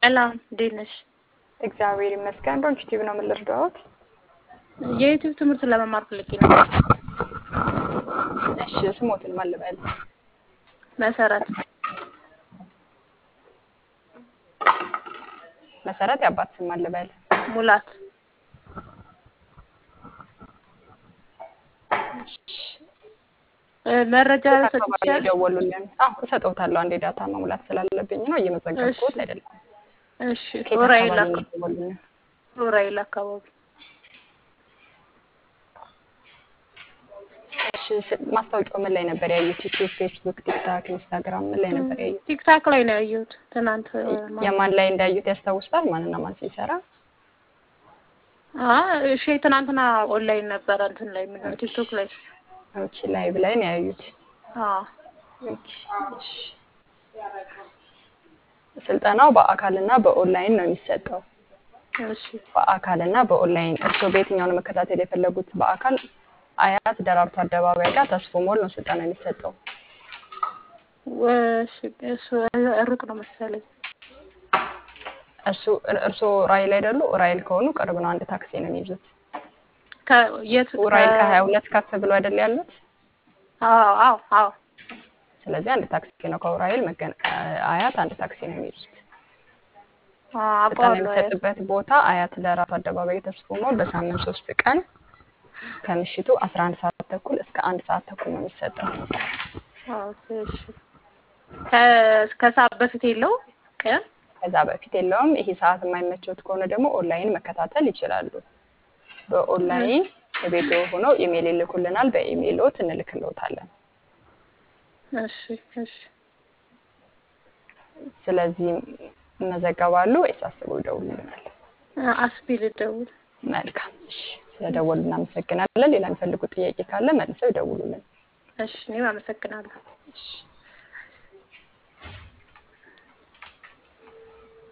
ሰላም እንዴት ነሽ? እግዚአብሔር ይመስገን። ዶንት ዩቲዩብ ነው የምልርዳዎት? የዩቲዩብ ትምህርት ለመማር ፈልጌ ነበር። እሺ ስሞትን ማን ልበል? መሰረት መሰረት ያባት ስም ማን ልበል? ሙላት መረጃ ሰጥቻለሁ። ደወሉልን። እሰጠውታለሁ። አንዴ ዳታ መሙላት ስላለብኝ ነው እየመዘገብኩት አይደለም። እሺ ኡራኤል አካባቢ። እሺ ማስታወቂያው ምን ላይ ነበር ያዩት? ዩቲዩብ፣ ፌስቡክ፣ ቲክታክ፣ ኢንስታግራም ምን ላይ ነበር ያዩት? ቲክታክ ላይ ነው ያዩት ትናንት። የማን ላይ እንዳዩት ያስታውሳል? ማንና ማን ሲሰራ? እሺ ትናንትና ኦንላይን ነበር እንትን ላይ ምን ቲክቶክ ላይ። ኦኬ ላይቭ ላይ ነው ያዩት። ኦኬ እሺ። ስልጠናው በአካልና በኦንላይን ነው የሚሰጠው። እሺ በአካልና በኦንላይን። እርስዎ በየትኛው ነው መከታተል የፈለጉት? በአካል አያት ደራርቱ አደባባይ ጋር ተስፎ ሞል ነው ስልጠና የሚሰጠው። እሱ ሩቅ ነው መሰለኝ። እርስዎ ራይል አይደሉ? ራይል ከሆኑ ቅርብ ነው። አንድ ታክሲ ነው የሚይዙት። ከየት ራይል ከ22 ከፍ ብሎ አይደል ያሉት? አዎ። ስለዚህ አንድ ታክሲ ነው ከራይል አያት አንድ ታክሲ ነው የሚይዙት። ስልጠና የሚሰጥበት ቦታ አያት ደራርቱ አደባባይ ተስፎ ሞል በሳምንት 3 ቀን ከምሽቱ 11 ሰዓት ተኩል እስከ 1 ሰዓት ተኩል ነው የሚሰጠው። እሺ ከሰዓት በፊት የለው ቀን? ከዛ በፊት የለውም። ይሄ ሰዓት የማይመቸውት ከሆነ ደግሞ ኦንላይን መከታተል ይችላሉ። በኦንላይን ቤቶ ሆነው ኢሜል ይልኩልናል። በኢሜሎት እንልክልዎታለን። እሺ። ስለዚህ መዘገባሉ ወይስ አስበው ይደውሉልናል? አስቤ ልደውል። መልካም እሺ። ስለደወሉ እናመሰግናለን። ሌላ የሚፈልጉት ጥያቄ ካለ መልሰው ይደውሉልን። እሺ እኔም አመሰግናለሁ። እሺ